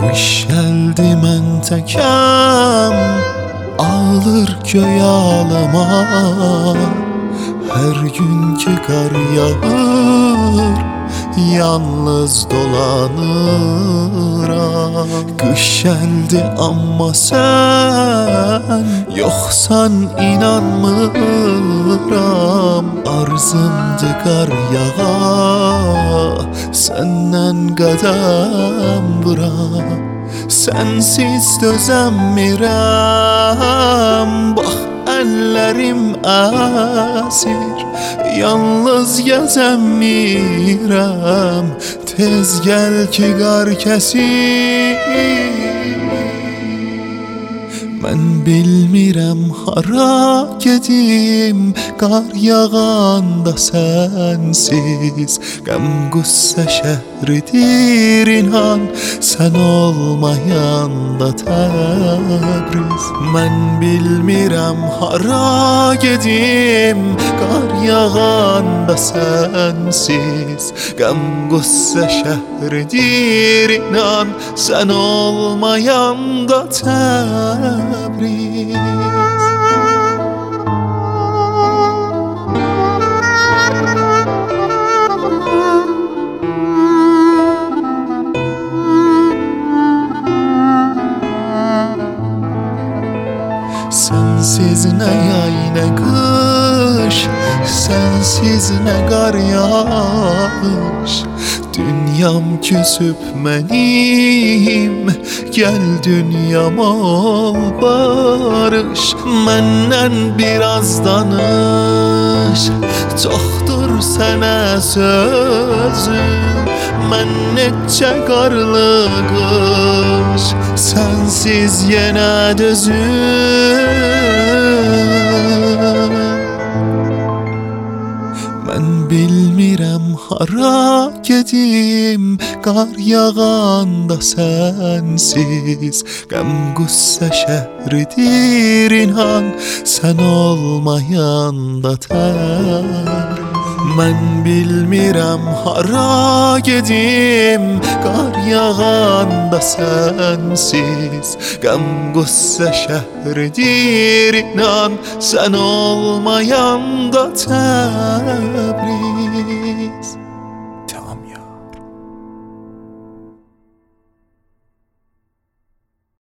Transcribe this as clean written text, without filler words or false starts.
Qış gəldi mən təkəm, ağlır göy alıma. Hər gün ki qar yağır, yalnız dolanıram. Qış gəldi amma sən yoxsan inanmıram. Arzımdı qar yağa, səndən qədəm vuram. Sənsiz dözəmirəm, bax əllərim əsir. Yalnız gəzəmirəm, tez gəl ki qar kəsir. Mən bilmirəm hara gedim, qar yağanda sənsiz. Qəm qüssə şəhridir inan, sən olmayanda Təbriz. Mən bilmirəm hara gedim, qar yağanda sənsiz. Qəm qüssə şəhridir inan, sən olmayanda Təbriz. Sensiz nə yay nə qış, sensiz nə qar yağış. Dünyam küsüb mənim, gəl dünyama ol barış. Məndən biraz danış, çoxdur sənə sözüm. Mən neçə qarlı qış, sənsiz yenə dözüm. Mən bilmirəm hara gedim, qar yağanda sənsiz. Qəm qüssə şəhridir inan, sən olmayanda Təbriz. Mən bilmirəm hara gedim, qar yağanda sənsiz. Qəm qüssə şəhridir inan, sən olmayanda Təbriz.